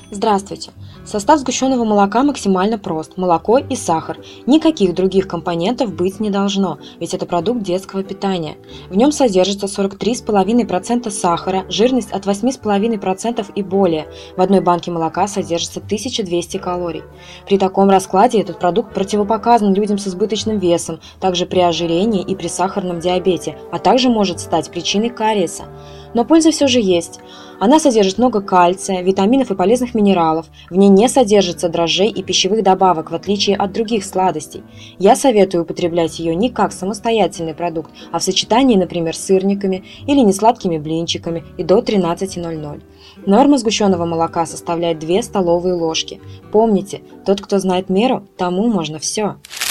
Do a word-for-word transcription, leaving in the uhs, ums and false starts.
Здравствуйте! Состав сгущенного молока максимально прост. Молоко и сахар. Никаких других компонентов быть не должно, ведь это продукт детского питания. В нем содержится сорок три и пять десятых процента сахара, жирность от восемь и пять десятых процента и более. В одной банке молока содержится тысяча двести калорий. При таком раскладе этот продукт противопоказан людям с избыточным весом, также при ожирении и при сахарном диабете, а также может стать причиной кариеса. Но польза все же есть. Она содержит много кальция, витаминов и полезных минералов. В ней не содержится дрожжей и пищевых добавок, в отличие от других сладостей. Я советую употреблять ее не как самостоятельный продукт, а в сочетании, например, с сырниками или несладкими блинчиками и до тринадцати ноль-ноль. Норма сгущенного молока составляет две столовые ложки. Помните, тот, кто знает меру, тому можно все.